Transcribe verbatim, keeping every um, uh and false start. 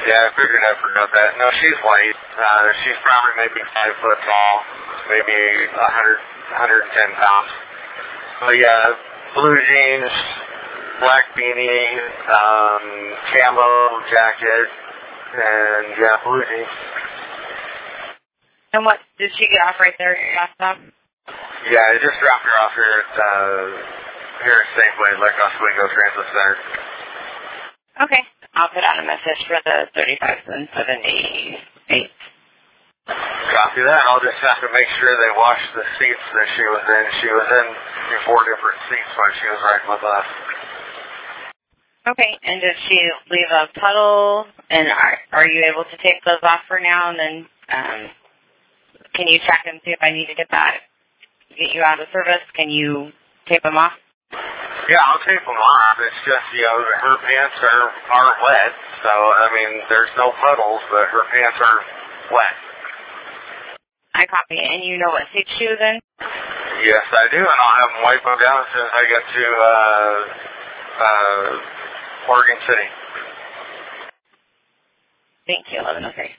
Yeah, I figured I forgot that. No, she's white. Uh, she's probably maybe five foot tall, maybe a hundred, hundred and ten pounds. But yeah, blue jeans, black beanie, um, camo jacket, and yeah, blue jeans. And what, did she get off right there at your last stop? Yeah, I just dropped her off here at, uh, here at Safeway, like Oswego Transit Center. Okay. I'll put out a message for the thirty-five and seventy-eight. Copy that. I'll just have to make sure they wash the seats that she was in. She was in four different seats when she was riding with us. Okay. And did she leave a puddle? And are, are you able to take those off for now? And then um, can you check and see if I need to get that, get you out of service? Can you tape them off? Yeah, I'll tape them off. It's just, you know, her pants are, are wet. So, I mean, there's no puddles, but her pants are wet. I copy it. And you know what seat she was in? Yes, I do, and I'll have them wipe them down as soon as I get to uh, uh, Oregon City. Thank you, eleven oh three.